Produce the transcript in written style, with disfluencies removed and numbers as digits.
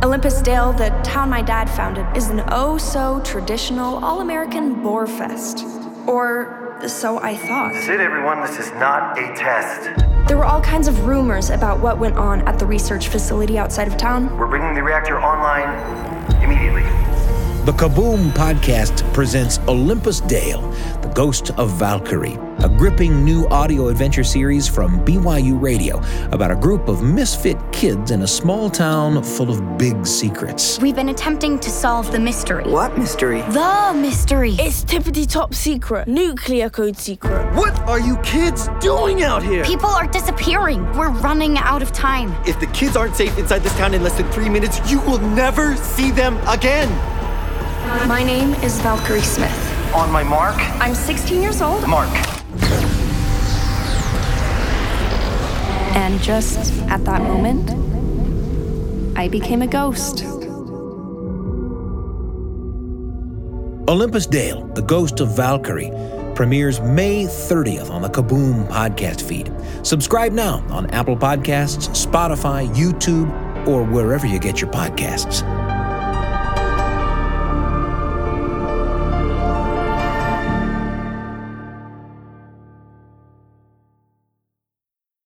Olympus Dale, the town my dad founded, is an oh-so-traditional all-American boar fest. Or so I thought. That's it, everyone. This is not a test. There were all kinds of rumors about what went on at the research facility outside of town. We're bringing the reactor online immediately. The Kaboom Podcast presents Olympus Dale, the Ghost of Valkyrie, a gripping new audio adventure series from BYU Radio about a group of misfit kids in a small town full of big secrets. We've been attempting to solve the mystery. What mystery? The mystery. It's tippity top secret, nuclear code secret. What are you kids doing out here? People are disappearing. We're running out of time. If the kids aren't safe inside this town in less than 3 minutes, you will never see them again. My name is Valkyrie Smith. On my mark. I'm 16 years old. Mark. And just at that moment, I became a ghost. Olympus Dale, the Ghost of Valkyrie, premieres May 30th on the Kaboom Podcast feed. Subscribe now on Apple Podcasts, Spotify, YouTube, or wherever you get your podcasts.